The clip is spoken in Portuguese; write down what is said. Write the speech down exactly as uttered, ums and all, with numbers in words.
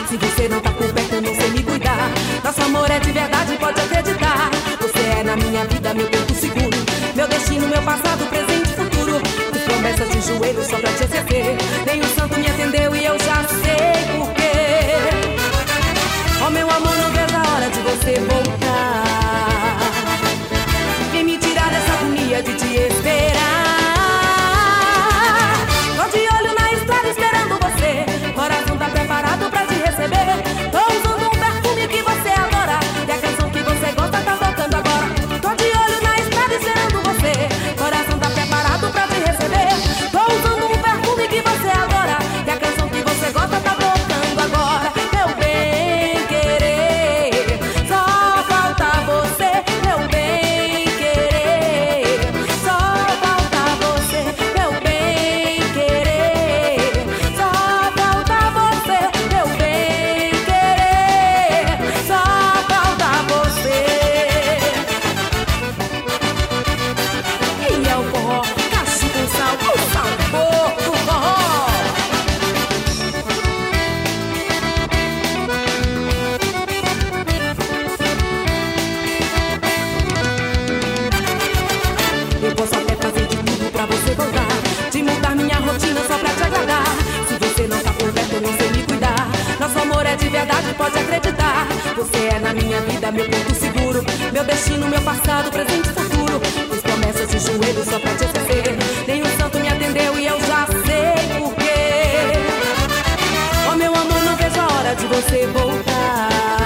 Se você não tá por perto, eu não sei me cuidar. Nosso amor é de verdade, pode acreditar. Você é na minha vida, meu porto seguro, meu destino, meu passado, presente e futuro. Fiz promessas de joelho só pra te esquecer. Nem o santo me atendeu e eu já sei porquê. Oh meu amor, não vejo a hora de você voltar. Vem me tirar dessa agonia de te esperar. Tô de olho na estrada esperando você. Coração tá preparado pra te receber. Tô usando um perfume que você adora, e a canção que você gosta tá tocando agora. Tô de olho na estrada esperando você. Coração tá preparado pra te receber. Tô usando um perfume que você adora, e a canção que você gosta tá tocando agora. Meu bem querer, só falta você. Meu bem querer, só falta você. Meu bem querer, só falta você. Meu bem querer, só falta você. E é o forró, cacho com sal, o sabor do forró. Eu posso até fazer de tudo pra você voltar, de mudar minha rotina só pra te agradar. Se você não tá por perto, eu não sei me cuidar. Nosso amor é de verdade, pode acreditar. Você é na minha vida, meu porto seguro, meu destino, meu passado, presente e futuro. Fiz promessas de joelho só pra te esquecer. Nem o santo me atendeu e eu já sei porquê. Oh meu amor, não vejo a hora de você voltar.